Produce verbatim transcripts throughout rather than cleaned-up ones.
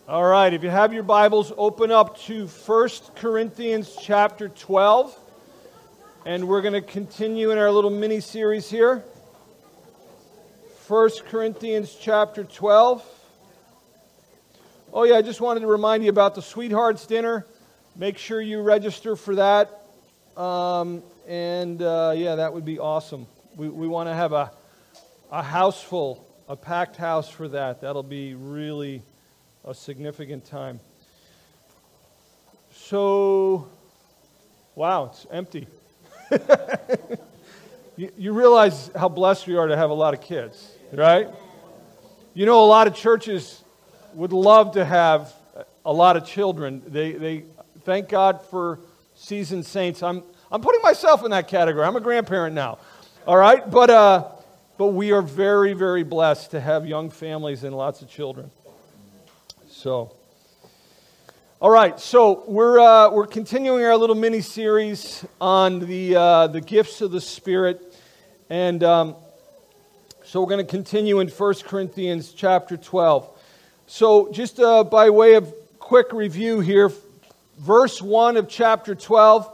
All right, if you have your Bibles, open up to First Corinthians chapter twelve. And we're going to continue in our little mini-series here. First Corinthians chapter twelve. Oh yeah, I just wanted to remind you about the Sweethearts Dinner. Make sure you register for that. Um, and uh, yeah, that would be awesome. We, we want to have a, a house full, a packed house for that. That'll be really a significant time. So, wow, it's empty. you, you realize how blessed we are to have a lot of kids, right? You know, a lot of churches would love to have a lot of children. They, they thank God for seasoned saints. I'm, I'm putting myself in that category. I'm a grandparent now, all right? But, uh, but we are very, very blessed to have young families and lots of children. So, all right. So we're uh, we're continuing our little mini series on the uh, the gifts of the Spirit, and um, so we're going to continue in First Corinthians chapter twelve. So, just uh, by way of quick review here, verse one of chapter twelve,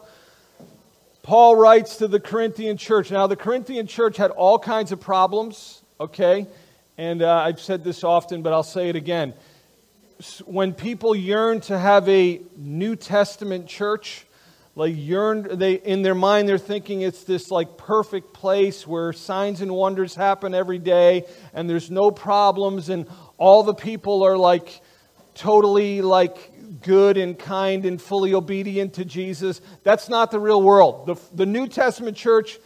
Paul writes to the Corinthian church. Now, the Corinthian church had all kinds of problems. Okay, and uh, I've said this often, but I'll say it again. When people yearn to have a New Testament church, like yearn, they in their mind they're thinking it's this like perfect place where signs and wonders happen every day, and there's no problems, and all the people are like totally like good and kind and fully obedient to Jesus. That's not the real world. The, the New Testament church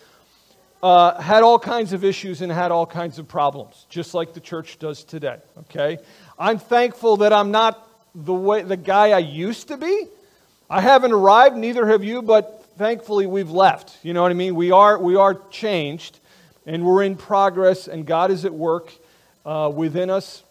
uh, had all kinds of issues and had all kinds of problems, just like the church does today. Okay. I'm thankful that I'm not the way the guy I used to be. I haven't arrived, neither have you, but thankfully we've left. You know what I mean? We are we are changed, and we're in progress, and God is at work uh, within us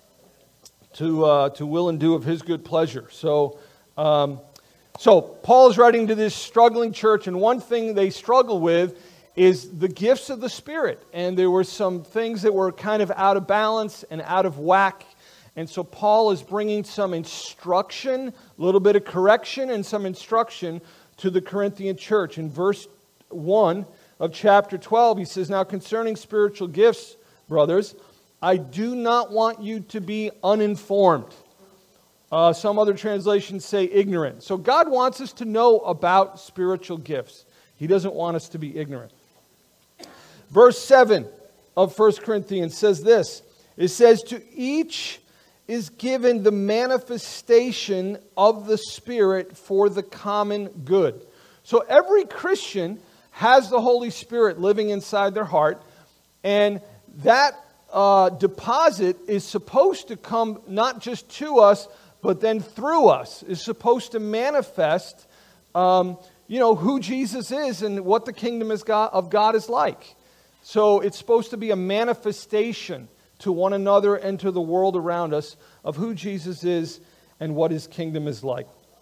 to uh, to will and do of His good pleasure. So, um, so Paul is writing to this struggling church, and one thing they struggle with is the gifts of the Spirit, and there were some things that were kind of out of balance and out of whack. And so Paul is bringing some instruction, a little bit of correction and some instruction to the Corinthian church. In verse one of chapter twelve, he says, "Now concerning spiritual gifts, brothers, I do not want you to be uninformed." Uh, some other translations say ignorant. So God wants us to know about spiritual gifts. He doesn't want us to be ignorant. Verse seven of First Corinthians says this. It says, "To each is given the manifestation of the Spirit for the common good." So every Christian has the Holy Spirit living inside their heart, and that uh, deposit is supposed to come not just to us, but then through us, is supposed to manifest, um, you know, who Jesus is and what the kingdom is God, of God is like. So it's supposed to be a manifestation to one another and to the world around us of who Jesus is and what His kingdom is like.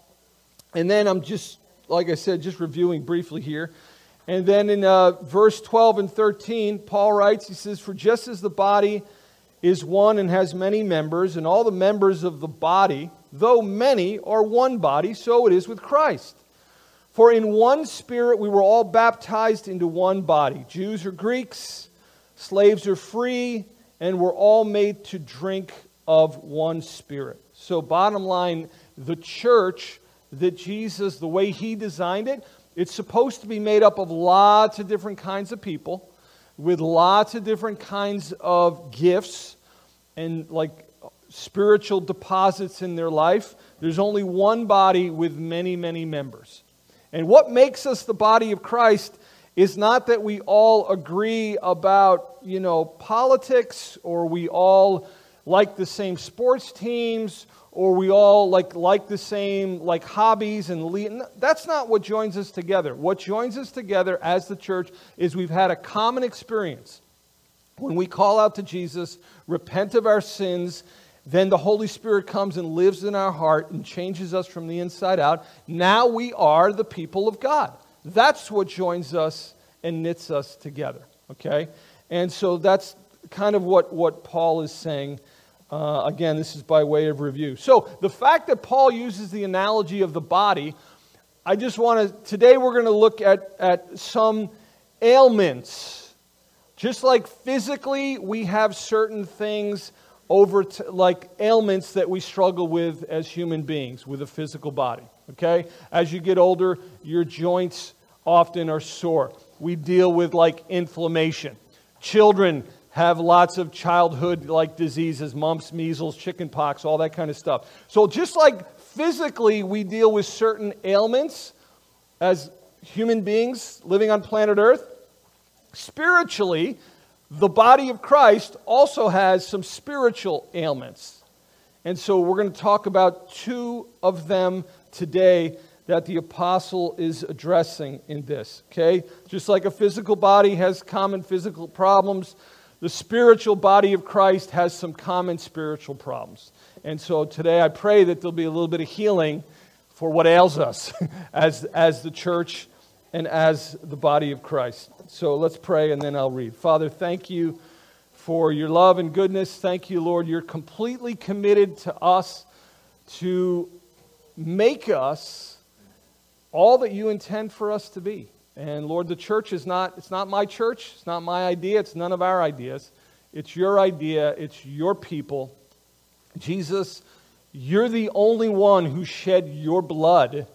And then I'm just, like I said, just reviewing briefly here. And then in uh, verse twelve and thirteen, Paul writes, he says, "For just as the body is one and has many members, and all the members of the body, though many, are one body, so it is with Christ. For in one Spirit we were all baptized into one body, Jews or Greeks, slaves or free, and we're all made to drink of one Spirit." So bottom line, the church that Jesus, the way He designed it, it's supposed to be made up of lots of different kinds of people with lots of different kinds of gifts and like spiritual deposits in their life. There's only one body with many, many members. And what makes us the body of Christ is not that we all agree about, you know, politics, or we all like the same sports teams, or we all like like the same like hobbies and le- that's not what joins us together. What joins us together as the church is we've had a common experience. When we call out to Jesus, repent of our sins, then the Holy Spirit comes and lives in our heart and changes us from the inside out. Now we are the people of God. That's what joins us and knits us together, okay? And so that's kind of what, what Paul is saying Uh, again, this is by way of review. So the fact that Paul uses the analogy of the body, I just want to, today we're going to look at, at some ailments. Just like physically we have certain things over t- like ailments that we struggle with as human beings with a physical body. Okay? As you get older, your joints often are sore. We deal with like inflammation. Children have lots of childhood-like diseases, mumps, measles, chickenpox, all that kind of stuff. So just like physically we deal with certain ailments as human beings living on planet Earth, spiritually, the body of Christ also has some spiritual ailments. And so we're going to talk about two of them today that the apostle is addressing in this, okay? Just like a physical body has common physical problems, the spiritual body of Christ has some common spiritual problems. And so today I pray that there'll be a little bit of healing for what ails us as, as the church and as the body of Christ. So let's pray and then I'll read. Father, thank you for your love and goodness. Thank you, Lord, you're completely committed to us to make us all that you intend for us to be. And Lord, the church is not, it's not my church, it's not my idea, it's none of our ideas. It's your idea, it's your people. Jesus, you're the only one who shed your blood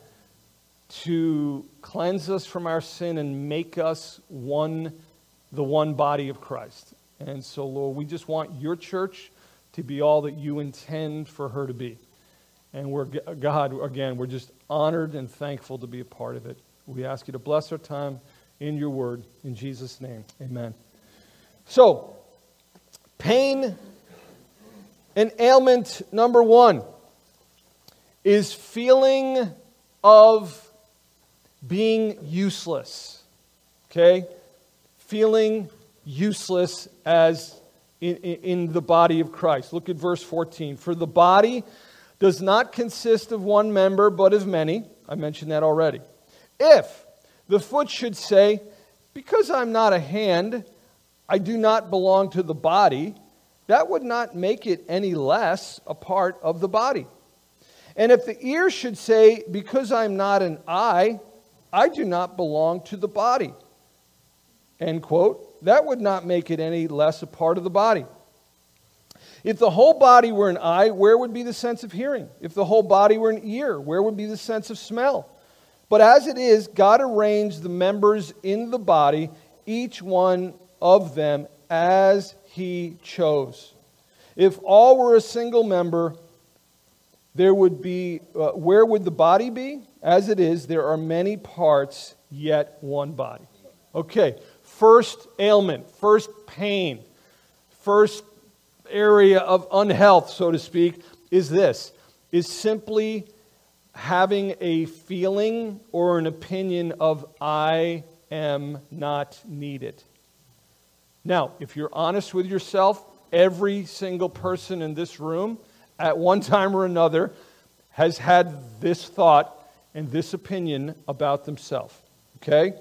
to cleanse us from our sin and make us one, the one body of Christ. And so, Lord, we just want your church to be all that you intend for her to be. And we're, God, again, we're just honored and thankful to be a part of it. We ask you to bless our time in your word. In Jesus' name, amen. So, pain and ailment number one is feeling of being useless. Okay? Feeling useless as in, in, in the body of Christ. Look at verse fourteen. For the body does not consist of one member, but of many. I mentioned that already. If the foot should say, because I'm not a hand, I do not belong to the body, that would not make it any less a part of the body. And if the ear should say, because I'm not an eye, I do not belong to the body, end quote, that would not make it any less a part of the body. If the whole body were an eye, where would be the sense of hearing? If the whole body were an ear, where would be the sense of smell? But as it is, God arranged the members in the body, each one of them as he chose. If all were a single member, there would be, uh, where would the body be? As it is, there are many parts, yet one body. Okay, first ailment, first pain, first area of unhealth, so to speak, is this, is simply having a feeling or an opinion of I am not needed. Now, if you're honest with yourself, every single person in this room at one time or another has had this thought and this opinion about themselves. Okay?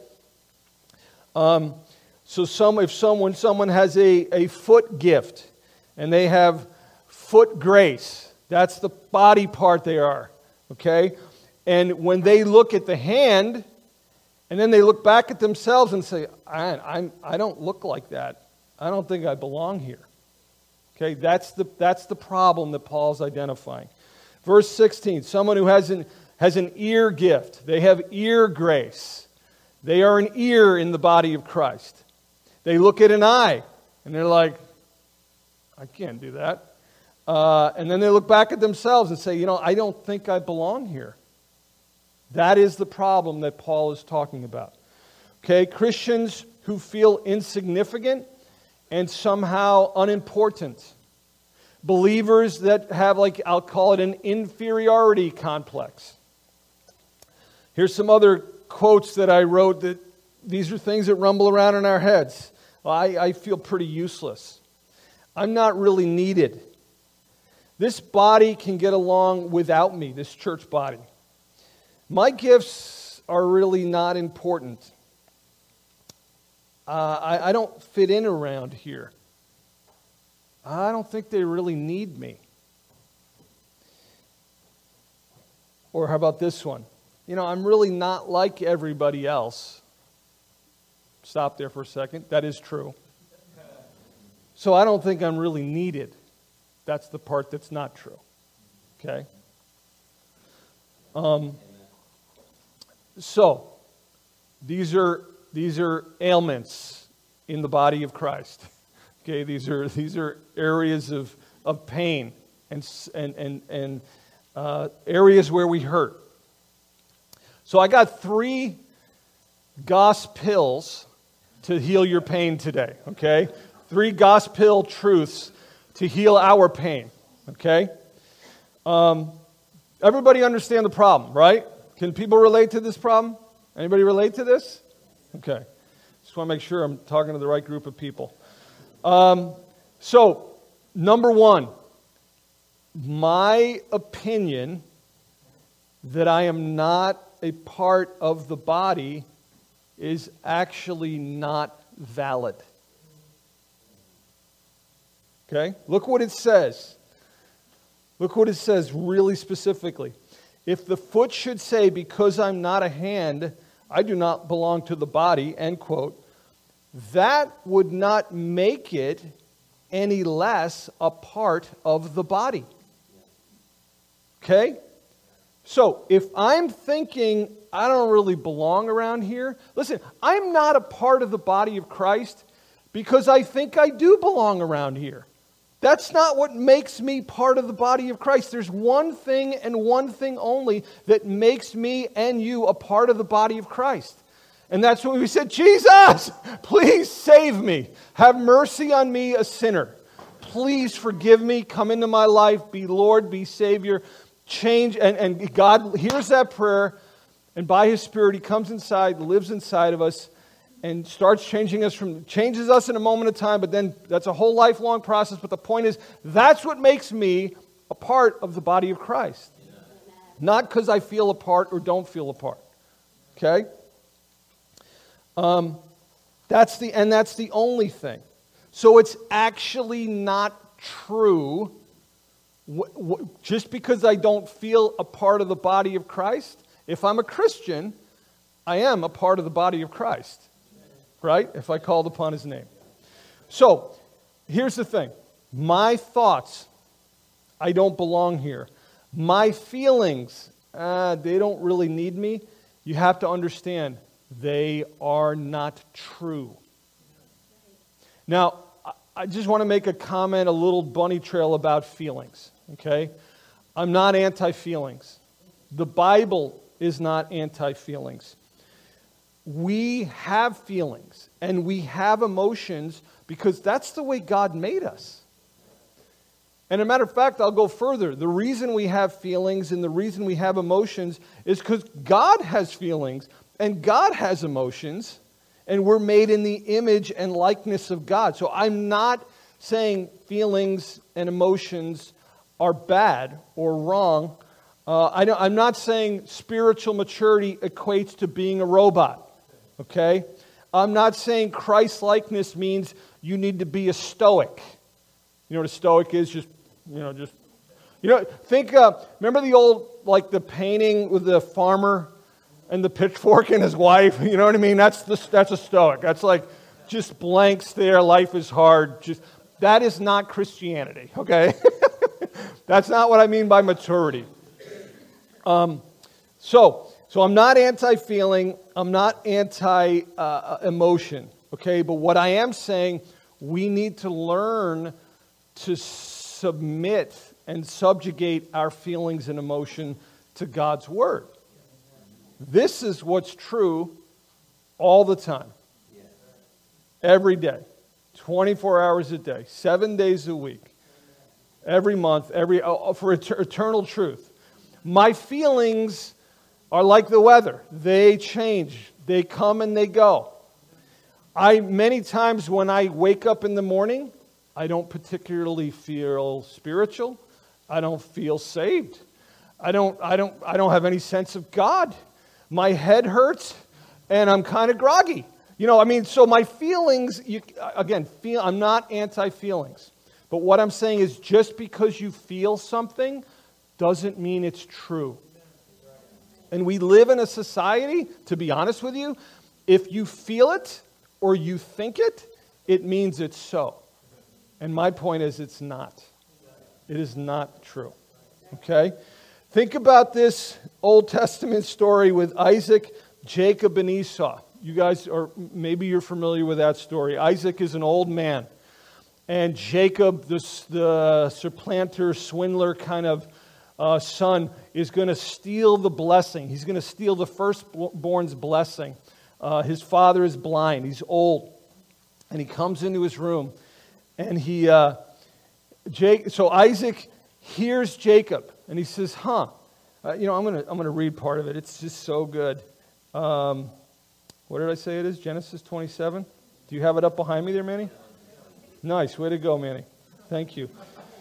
Um, so some, if someone, someone has a, a foot gift and they have foot grace, that's the body part they are. Okay? And when they look at the hand, and then they look back at themselves and say, I, I'm, I don't look like that. I don't think I belong here. Okay? That's the, that's the problem that Paul's identifying. Verse sixteen, someone who has an, has an ear gift. They have ear grace. They are an ear in the body of Christ. They look at an eye, and they're like, I can't do that. Uh, and then they look back at themselves and say, you know, I don't think I belong here. That is the problem that Paul is talking about. Okay, Christians who feel insignificant and somehow unimportant. Believers that have, like, I'll call it an inferiority complex. Here's some other quotes that I wrote that these are things that rumble around in our heads. Well, I, I feel pretty useless. I'm not really needed. This body can get along without me, this church body. My gifts are really not important. Uh, I, I don't fit in around here. I don't think they really need me. Or how about this one? You know, I'm really not like everybody else. Stop there for a second. That is true. So I don't think I'm really needed. That's the part that's not true. Okay? Um, so, these are these are ailments in the body of Christ. Okay, these are these are areas of, of pain and and and and uh, areas where we hurt. So I got three gospels to heal your pain today. Okay, three gospel truths to heal our pain. Okay, um, everybody understand the problem, right? Can people relate to this problem? Anybody relate to this? Okay, just want to make sure I'm talking to the right group of people. Um, so, number one, my opinion that I am not a part of the body is actually not valid. Okay? Look what it says. Look what it says really specifically. If the foot should say, because I'm not a hand, I do not belong to the body, end quote, that would not make it any less a part of the body. Okay? So, if I'm thinking I don't really belong around here, listen, I'm not a part of the body of Christ because I think I do belong around here. That's not what makes me part of the body of Christ. There's one thing and one thing only that makes me and you a part of the body of Christ. And that's when we said, Jesus, please save me. Have mercy on me, a sinner. Please forgive me. Come into my life. Be Lord, be Savior. Change. And, and God hears that prayer. And by His Spirit, He comes inside, lives inside of us, and starts changing us from, changes us in a moment of time, but then that's a whole lifelong process. But the point is, that's what makes me a part of the body of Christ. Amen. Not because I feel a part or don't feel a part. Okay? Um, that's the, and that's the only thing. So it's actually not true, wh- wh- just because I don't feel a part of the body of Christ. If I'm a Christian, I am a part of the body of Christ. Right? If I called upon His name. So, here's the thing. My thoughts, I don't belong here. My feelings, uh, they don't really need me. You have to understand, they are not true. Now, I just want to make a comment, a little bunny trail about feelings. Okay? I'm not anti-feelings. The Bible is not anti-feelings. We have feelings and we have emotions because that's the way God made us. And as a matter of fact, I'll go further. The reason we have feelings and the reason we have emotions is because God has feelings and God has emotions, and we're made in the image and likeness of God. So I'm not saying feelings and emotions are bad or wrong. Uh, I don't, I'm not saying spiritual maturity equates to being a robot. Okay? I'm not saying Christ-likeness means you need to be a stoic. You know what a stoic is? Just, you know, just, you know, think, uh, remember the old, like the painting with the farmer and the pitchfork and his wife? You know what I mean? That's the, that's a stoic. That's like just blank stare, life is hard. Just, that is not Christianity, okay? That's not what I mean by maturity. Um, so, So I'm not anti-feeling, I'm not anti-emotion, uh, okay? But what I am saying, we need to learn to submit and subjugate our feelings and emotion to God's Word. This is what's true all the time. Every day. twenty-four hours a day. Seven days a week. Every month. Every uh, for et- eternal truth. My feelings are like the weather. They change. They come and they go. I many times when I wake up in the morning, I don't particularly feel spiritual. I don't feel saved. I don't I don't I don't have any sense of God. My head hurts and I'm kind of groggy. You know, I mean, so my feelings, you, again, feel I'm not anti-feelings. But what I'm saying is just because you feel something doesn't mean it's true. And we live in a society, to be honest with you, if you feel it or you think it, it means it's so. And my point is it's not. It is not true. Okay? Think about this Old Testament story with Isaac, Jacob, and Esau. You guys, or maybe you're familiar with that story. Isaac is an old man. And Jacob, the, the supplanter, swindler kind of uh, son, is going to steal the blessing. He's going to steal the firstborn's blessing. Uh, his father is blind. He's old. And he comes into his room. And he, uh, Jake, so Isaac hears Jacob. And he says, huh. Uh, you know, I'm going to I'm going to read part of it. It's just so good. Um, what did I say it is? Genesis twenty-seven? Do you have it up behind me there, Manny? Nice. Way to go, Manny. Thank you.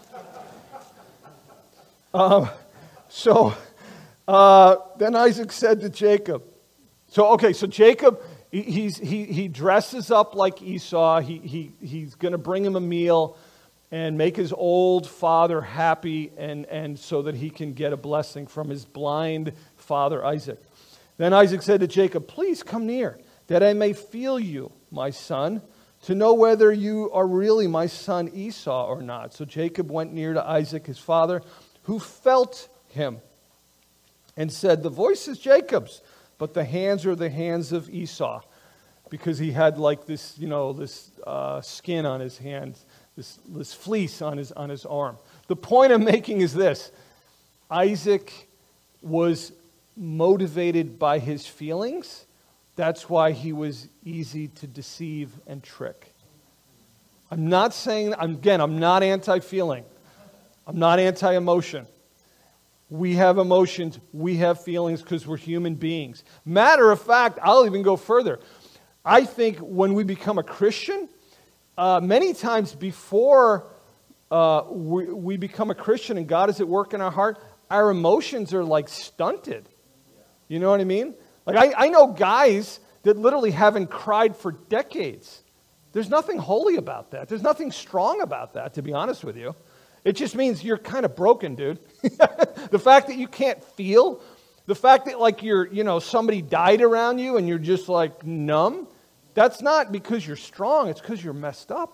Um, so, uh, then Isaac said to Jacob. So, okay, so Jacob, he, he's, he, he dresses up like Esau. He, he, he's going to bring him a meal and make his old father happy, and, and so that he can get a blessing from his blind father Isaac. Then Isaac said to Jacob, please come near, that I may feel you, my son, to know whether you are really my son Esau or not. So Jacob went near to Isaac, his father, who felt him, and said, the voice is Jacob's, but the hands are the hands of Esau, because he had like this, you know, this uh, skin on his hands. This, this fleece on his, on his arm. The point I'm making is this. Isaac was motivated by his feelings. That's why he was easy to deceive and trick. I'm not saying, again, I'm not anti-feeling. I'm not anti-emotion. We have emotions. We have feelings because we're human beings. Matter of fact, I'll even go further. I think when we become a Christian, Uh, many times before uh, we, we become a Christian and God is at work in our heart, our emotions are like stunted. You know what I mean? Like I, I know guys that literally haven't cried for decades. There's nothing holy about that. There's nothing strong about that, to be honest with you. It just means you're kind of broken, dude. The fact that you can't feel, the fact that like you're, you know, somebody died around you and you're just like numb, that's not because you're strong, it's because you're messed up.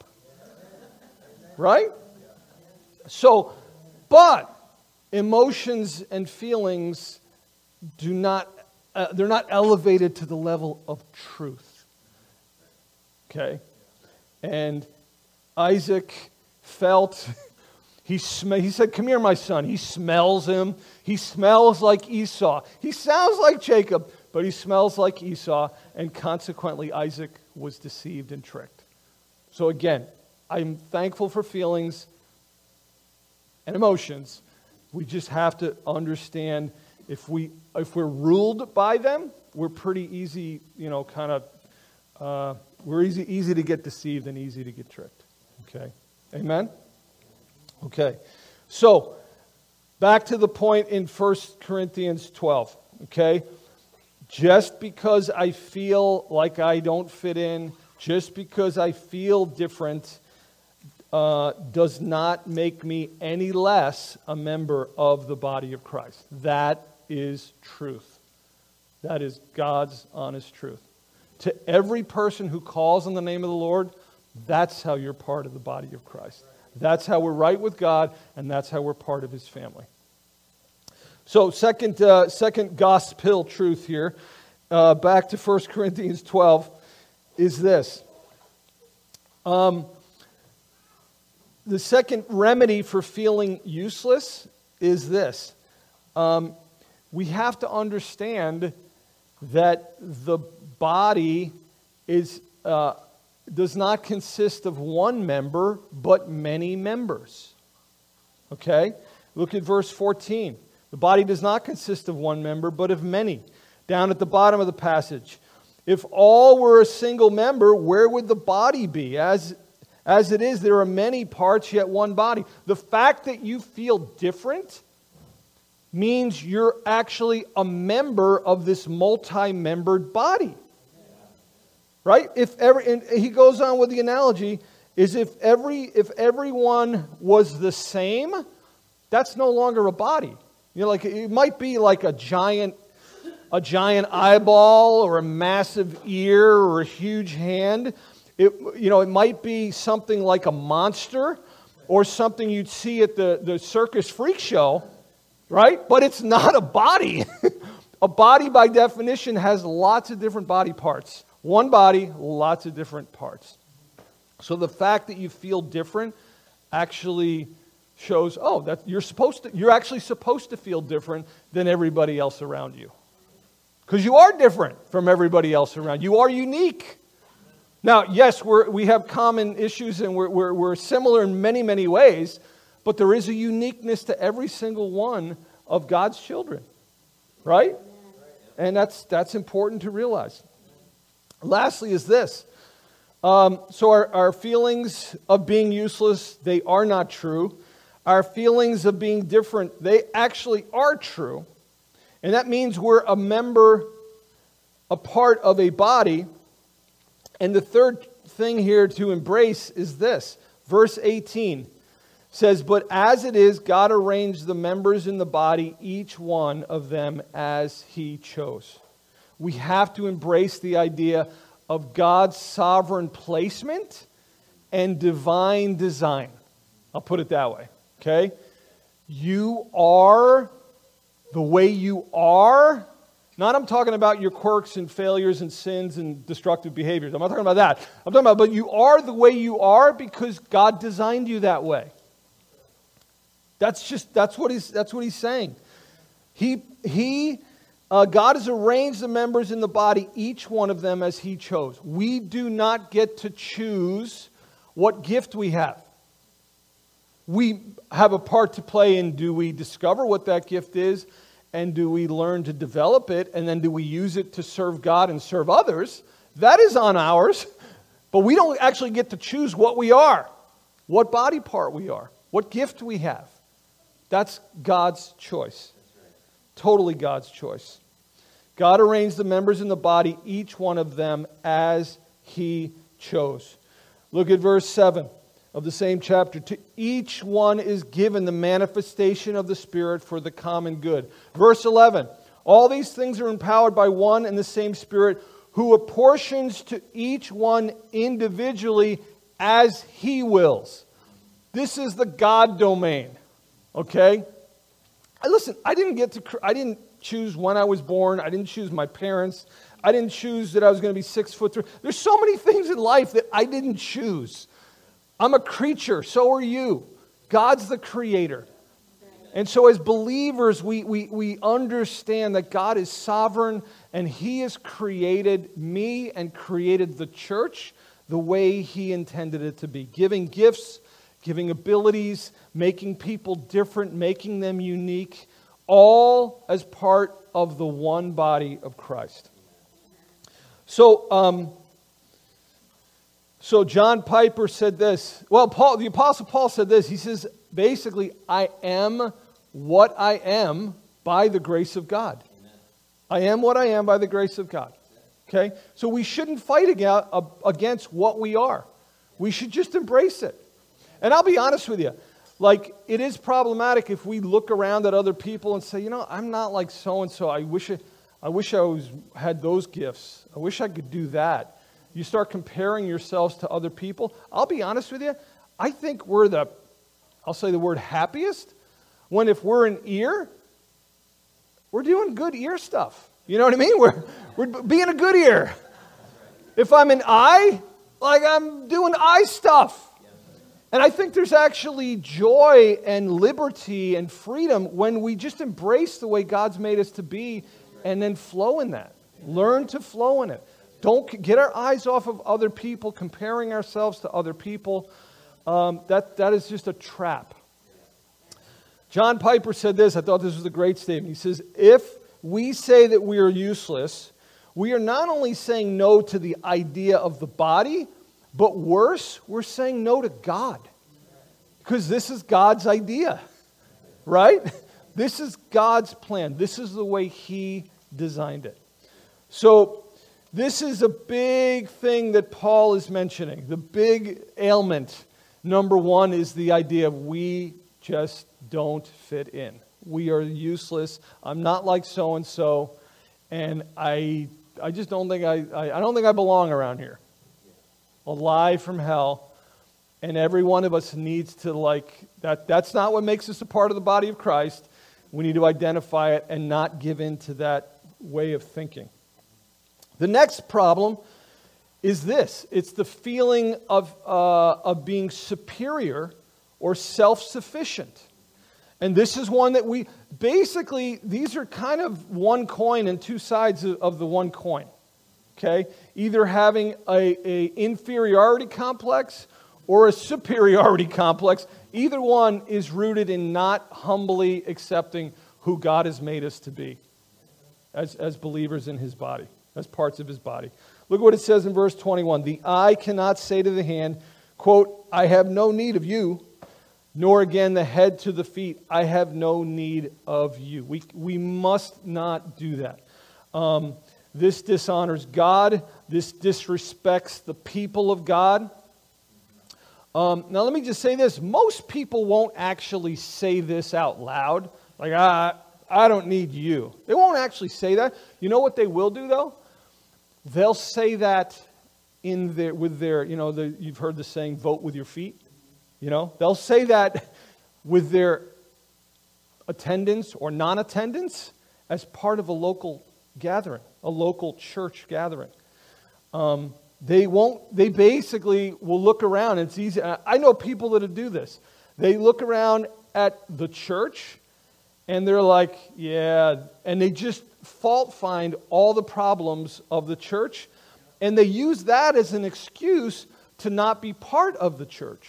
Right? So, but emotions and feelings do not, uh, they're not elevated to the level of truth. Okay? And Isaac felt, he, sm- he said, come here, my son. He smells him. He smells like Esau. He sounds like Jacob, but he smells like Esau, and consequently Isaac was deceived and tricked. So again, I'm thankful for feelings and emotions. We just have to understand if, we, if we're ruled by them, we're pretty easy, you know, kind of, uh, we're easy, easy to get deceived and easy to get tricked. Okay? Amen? Okay. So, back to the point in First Corinthians twelve. Okay? Just because I feel like I don't fit in, just because I feel different, uh, does not make me any less a member of the body of Christ. That is truth. That is God's honest truth. To every person who calls on the name of the Lord, that's how you're part of the body of Christ. That's how we're right with God, and that's how we're part of His family. So, second, uh, second gospel truth here, uh, back to First Corinthians twelve, is this. Um, the second remedy for feeling useless is this. Um, we have to understand that the body is uh, does not consist of one member, but many members. Okay? Look at verse fourteen. The body does not consist of one member, but of many. Down at the bottom of the passage. If all were a single member, where would the body be? As, as it is, there are many parts, yet one body. The fact that you feel different means you're actually a member of this multi-membered body. Right? If every, and he goes on with the analogy, is if every if everyone was the same, that's no longer a body. You know, like it might be like a giant a giant eyeball or a massive ear or a huge hand. It, you know, it might be something like a monster or something you'd see at the, the circus freak show, right? But it's not a body. A body, by definition, has lots of different body parts. One body, lots of different parts. So the fact that you feel different actually shows, oh, that you're supposed to, you're actually supposed to feel different than everybody else around you. Because you are different from everybody else around. You are unique. Now, yes, we're, we have common issues and we're, we're, we're similar in many, many ways, but there is a uniqueness to every single one of God's children, right? And that's, that's important to realize. Lastly is this. Um, so our, our feelings of being useless, they are not true. Our feelings of being different, they actually are true. And that means we're a member, a part of a body. And the third thing here to embrace is this. Verse eighteen says, "But as it is, God arranged the members in the body, each one of them as He chose." We have to embrace the idea of God's sovereign placement and divine design. I'll put it that way, okay? You are the way you are. Not I'm talking about your quirks and failures and sins and destructive behaviors. I'm not talking about that. I'm talking about, but you are the way you are because God designed you that way. That's just, that's what he's, that's what he's saying. He, he, uh, God has arranged the members in the body, each one of them as He chose. We do not get to choose what gift we have. We have a part to play in, do we discover what that gift is, and do we learn to develop it, and then do we use it to serve God and serve others? That is on ours, but we don't actually get to choose what we are, what body part we are, what gift we have. That's God's choice. Totally God's choice. God arranged the members in the body, each one of them as He chose. Look at verse seven of the same chapter. To each one is given the manifestation of the Spirit for the common good. Verse eleven. All these things are empowered by one and the same Spirit, who apportions to each one individually as He wills. This is the God domain. Okay? Listen, I didn't get to, I didn't choose when I was born. I didn't choose my parents. I didn't choose that I was going to be six foot three. There's so many things in life that I didn't choose. I'm a creature. So are you. God's the creator. And so as believers, we, we, we understand that God is sovereign and He has created me and created the church the way He intended it to be. Giving gifts, giving abilities, making people different, making them unique, all as part of the one body of Christ. So, um, so John Piper said this. Well, Paul, the Apostle Paul said this. He says, basically, I am what I am by the grace of God. Amen. I am what I am by the grace of God. Okay? So we shouldn't fight against what we are. We should just embrace it. And I'll be honest with you, like, it is problematic if we look around at other people and say, you know, I'm not like so-and-so. I wish I, I wish I was, had those gifts. I wish I could do that. You start comparing yourselves to other people. I'll be honest with you, I think we're the, I'll say the word happiest, when if we're an ear, we're doing good ear stuff. You know what I mean? We're, we're being a good ear. If I'm an eye, like I'm doing eye stuff. And I think there's actually joy and liberty and freedom when we just embrace the way God's made us to be and then flow in that. Learn to flow in it. Don't get our eyes off of other people, comparing ourselves to other people. Um, that, that is just a trap. John Piper said this. I thought this was a great statement. He says, if we say that we are useless, we are not only saying no to the idea of the body, but worse, we're saying no to God. Because this is God's idea, right? This is God's plan. This is the way He designed it. So This is a big thing that Paul is mentioning. The big ailment, number one, is the idea of we just don't fit in. We are useless. I'm not like so-and-so, and I I just don't think I, I, I don't think I belong around here. A lie from hell, and every one of us needs to like, that. that's not what makes us a part of the body of Christ. We need to identify it and not give in to that way of thinking. The next problem is this. It's the feeling of, uh, of being superior or self-sufficient. And this is one that we, basically, these are kind of one coin and two sides of, of the one coin. Okay? Either having a, a inferiority complex or a superiority complex. Either one is rooted in not humbly accepting who God has made us to be as, as believers in His body, as parts of His body. Look what it says in verse twenty-one. The eye cannot say to the hand, quote, I have no need of you, nor again the head to the feet, I have no need of you. We, we must not do that. Um, this dishonors God. This disrespects the people of God. Um, now let me just say this. Most people won't actually say this out loud. Like, ah, I don't need you. They won't actually say that. You know what they will do, though? They'll say that in their, with their, you know, the, you've heard the saying, vote with your feet. You know, they'll say that with their attendance or non-attendance as part of a local gathering, a local church gathering. Um, they won't, they basically will look around. It's easy. I know people that do this. They look around at the church and they're like, yeah, and they just fault find all the problems of the church. And they use that as an excuse to not be part of the church.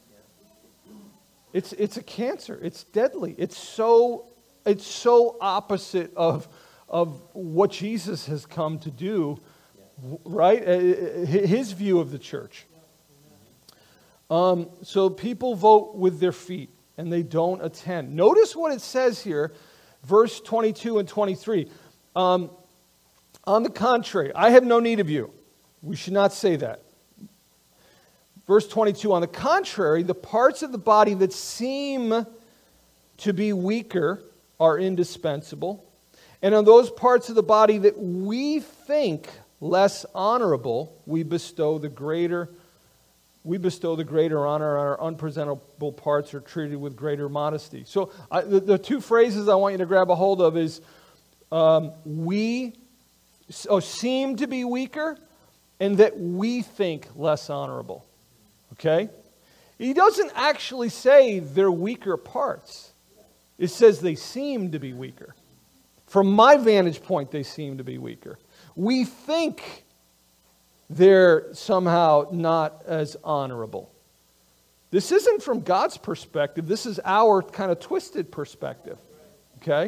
It's it's a cancer. It's deadly. It's so it's so opposite of of what Jesus has come to do, right? His view of the church. Um, so people vote with their feet and they don't attend. Notice what it says here, verse twenty-two and twenty-three. Um, on the contrary, I have no need of you. We should not say that. Verse twenty-two, on the contrary, the parts of the body that seem to be weaker are indispensable. And on those parts of the body that we think less honorable, we bestow the greater, we bestow the greater honor. Our unpresentable parts are treated with greater modesty. So I, the, the two phrases I want you to grab a hold of is um, we oh, seem to be weaker and that we think less honorable. Okay? He doesn't actually say they're weaker parts. It says they seem to be weaker. From my vantage point, they seem to be weaker. We think they're somehow not as honorable. This isn't from God's perspective. This is our kind of twisted perspective. Okay?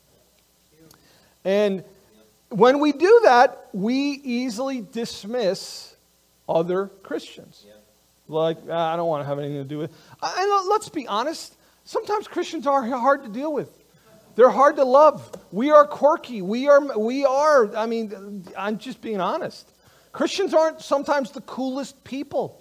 And when we do that, we easily dismiss other Christians. Like, ah, I don't want to have anything to do with it. And let's be honest, sometimes Christians are hard to deal with. They're hard to love. We are quirky. We are, we are, I mean, I'm just being honest. Christians aren't sometimes the coolest people.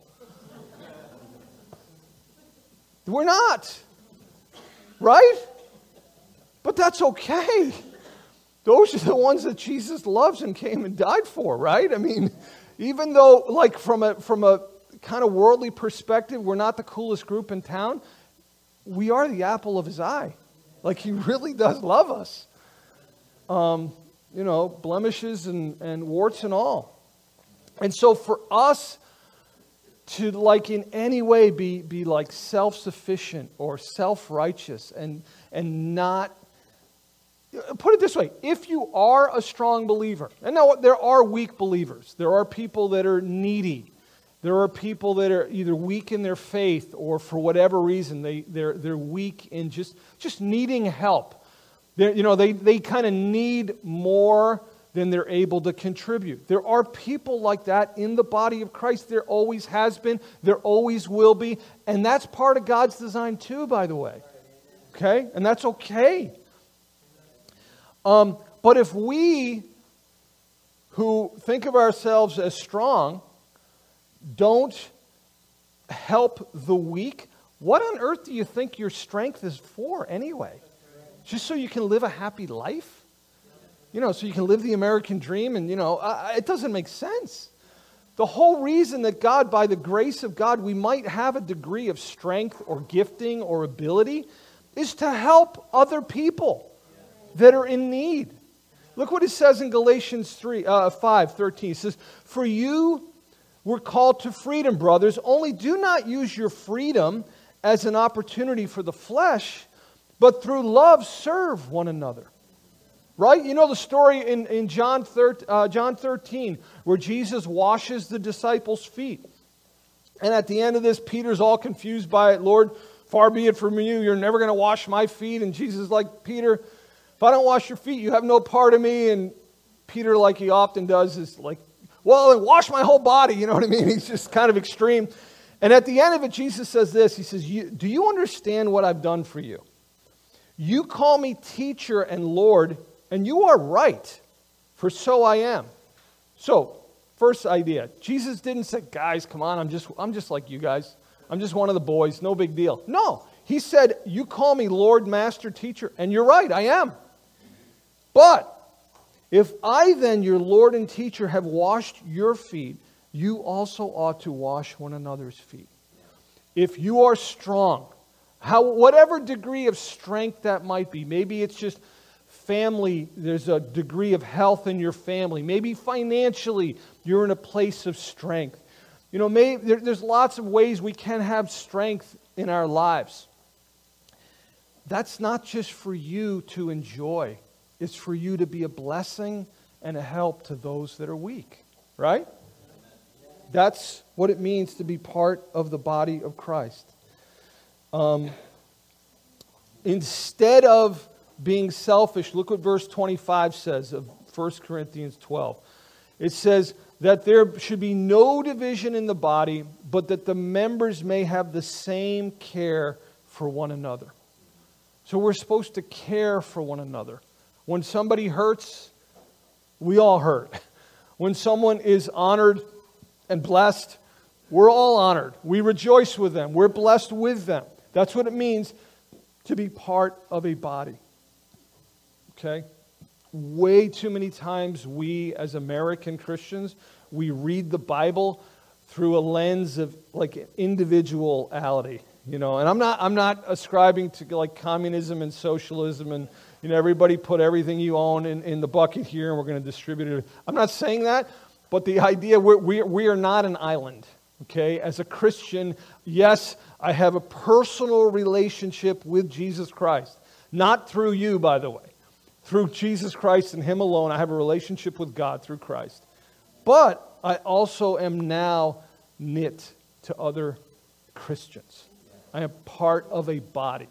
We're not. Right? But that's okay. Those are the ones that Jesus loves and came and died for, right? I mean, even though, like, from a from a kind of worldly perspective, we're not the coolest group in town, we are the apple of His eye. Like, He really does love us. Um, you know, blemishes and, and warts and all. And so for us to, like, in any way be, be like self-sufficient or self-righteous and, and not, put it this way, if you are a strong believer, and now there are weak believers, there are people that are needy, there are people that are either weak in their faith or for whatever reason they, they're, they're weak in just, just needing help. They're, you know, they, they kind of need more than they're able to contribute. There are people like that in the body of Christ. There always has been. There always will be. And that's part of God's design too, by the way. Okay? And that's okay. Um, but if we who think of ourselves as strong don't help the weak, what on earth do you think your strength is for anyway? Just so you can live a happy life? You know, so you can live the American dream and, you know, uh, it doesn't make sense. The whole reason that God, by the grace of God, we might have a degree of strength or gifting or ability is to help other people that are in need. Look what it says in Galatians three, uh, five thirteen. It says, "For you were called to freedom, brothers. Only do not use your freedom as an opportunity for the flesh, but through love serve one another." Right? You know the story in, in John, thirteen where Jesus washes the disciples' feet. And at the end of this, Peter's all confused by it. "Lord, far be it from you. You're never going to wash my feet." And Jesus is like, "Peter, if I don't wash your feet, you have no part of me." And Peter, like he often does, is like, "Well, then wash my whole body." You know what I mean? He's just kind of extreme. And at the end of it, Jesus says this. He says, "Do you understand what I've done for you? You call me teacher and Lord, and you are right, for so I am." So, first idea. Jesus didn't say, "Guys, come on, I'm just, I'm just like you guys. I'm just one of the boys, no big deal." No, he said, "You call me Lord, Master, Teacher, and you're right, I am. But if I then, your Lord and Teacher, have washed your feet, you also ought to wash one another's feet." If you are strong, how, whatever degree of strength that might be, maybe it's just family, there's a degree of health in your family. Maybe financially, you're in a place of strength. You know, maybe, there, there's lots of ways we can have strength in our lives. That's not just for you to enjoy. It's for you to be a blessing and a help to those that are weak, right? That's what it means to be part of the body of Christ. Um, instead of being selfish, look what verse twenty-five says of First Corinthians twelve. It says that there should be no division in the body, but that the members may have the same care for one another. So we're supposed to care for one another. When somebody hurts, we all hurt. When someone is honored and blessed, we're all honored. We rejoice with them. We're blessed with them. That's what it means to be part of a body. Okay? Way too many times we as American Christians, we read the Bible through a lens of like individuality, you know. And I'm not I'm not ascribing to like communism and socialism and, you know, everybody put everything you own in, in the bucket here and we're going to distribute it. I'm not saying that, but the idea we're, we we are not an island. Okay? As a Christian, yes, I have a personal relationship with Jesus Christ. Not through you, by the way. Through Jesus Christ and Him alone, I have a relationship with God through Christ. But I also am now knit to other Christians. I am part of a body.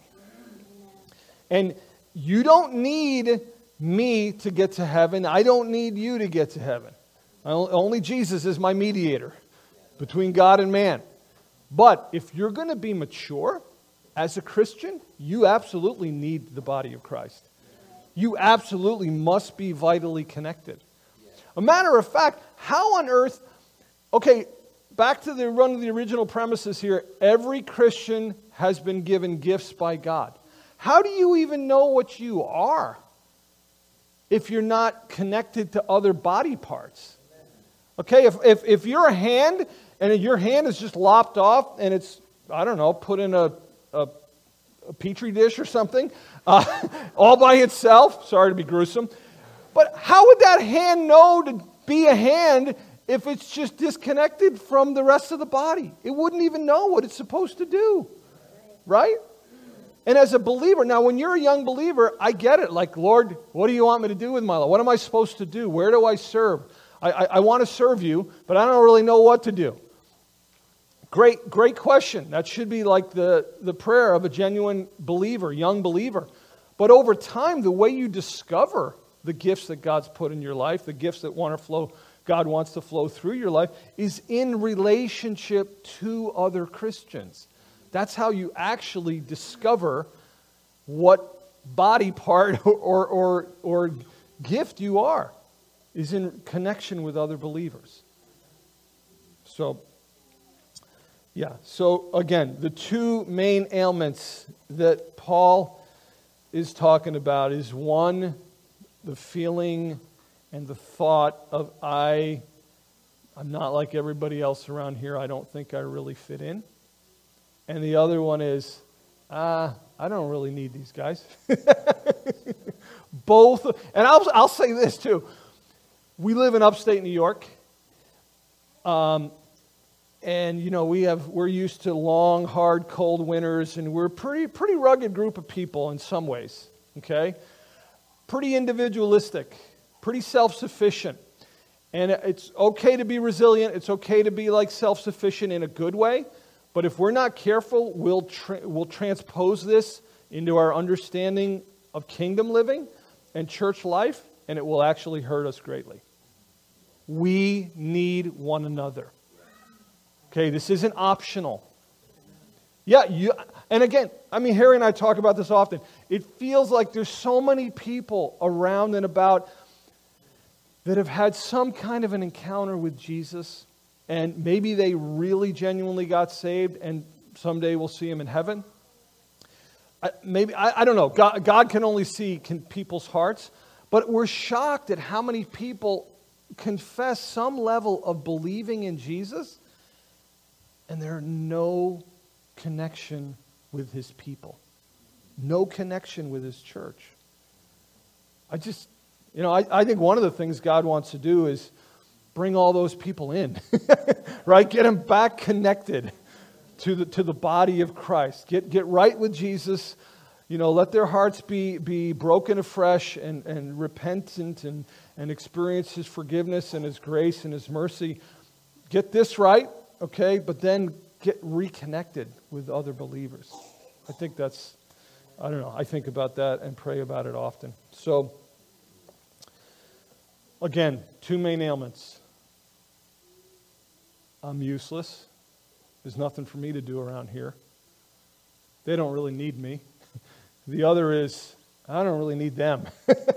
And you don't need me to get to heaven. I don't need you to get to heaven. Only Jesus is my mediator between God and man. But if you're going to be mature as a Christian, you absolutely need the body of Christ. You absolutely must be vitally connected. A matter of fact, how on earth, okay, back to the run of the original premises here, every Christian has been given gifts by God. How do you even know what you are if you're not connected to other body parts? Okay, if, if, if you're a hand and your hand is just lopped off and it's, I don't know, put in a, a, a petri dish or something, uh, all by itself, sorry to be gruesome, but how would that hand know to be a hand if it's just disconnected from the rest of the body? It wouldn't even know what it's supposed to do, right? And as a believer, now when you're a young believer, I get it. Like, Lord, what do you want me to do with my life? What am I supposed to do? Where do I serve? I, I, I want to serve you, but I don't really know what to do. Great, great question. That should be like the, the prayer of a genuine believer, young believer. But over time, the way you discover the gifts that God's put in your life, the gifts that want to flow, God wants to flow through your life, is in relationship to other Christians. That's how you actually discover what body part or, or, or gift you are. is in connection with other believers. So, yeah. So, again, the two main ailments that Paul is talking about is one, the feeling and the thought of I, I'm not like everybody else around here. I don't think I really fit in. And the other one is, ah, I don't really need these guys. Both, and I'll, I'll say this too. We live in upstate New York. Um, and, you know, we have, we're used to long, hard, cold winters, and we're a pretty, pretty rugged group of people in some ways, okay? Pretty individualistic, pretty self-sufficient. And it's okay to be resilient. It's okay to be like self-sufficient in a good way. But if we're not careful, we'll, tra- we'll transpose this into our understanding of kingdom living and church life, and it will actually hurt us greatly. We need one another. Okay, this isn't optional. Yeah, you, and again, I mean, Harry and I talk about this often. It feels like there's so many people around and about that have had some kind of an encounter with Jesus, and maybe they really genuinely got saved, and someday we'll see him in heaven. I, maybe, I, I don't know. God, God can only see can, people's hearts, but we're shocked at how many people confess some level of believing in Jesus, and there are no connection with his people. No connection with his church. I just, you know, I, I think one of the things God wants to do is bring all those people in, right? Get them back connected to the to the body of Christ. Get get right with Jesus. You know, let their hearts be be broken afresh and, and repentant and, and experience his forgiveness and his grace and his mercy. Get this right, okay? But then get reconnected with other believers. I think that's, I don't know, I think about that and pray about it often. So, again, two main ailments. I'm useless. There's nothing for me to do around here. They don't really need me. The other is, I don't really need them.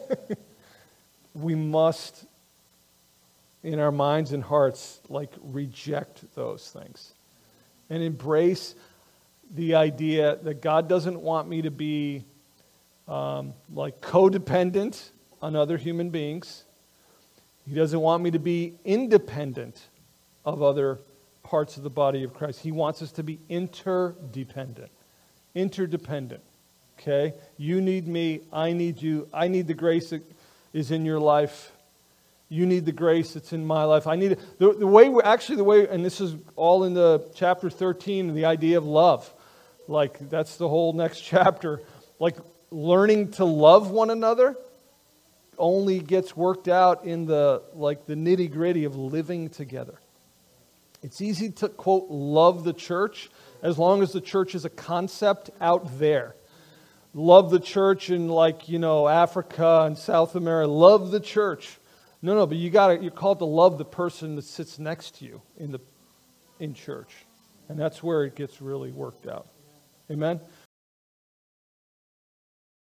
We must, in our minds and hearts, like reject those things and embrace the idea that God doesn't want me to be um, like codependent on other human beings. He doesn't want me to be independent of other parts of the body of Christ. He wants us to be interdependent. Interdependent. Okay? You need me. I need you. I need the grace that is in your life. You need the grace that's in my life. I need it. The, the way, we're, actually the way, and this is all in the chapter thirteen, the idea of love. Like, that's the whole next chapter. Like, learning to love one another only gets worked out in the, like, the nitty-gritty of living together. It's easy to, quote, love the church as long as the church is a concept out there. Love the church in, like, you know, Africa and South America. Love the church. No, no, but you got you're called to love the person that sits next to you in the in church. And that's where it gets really worked out. Amen?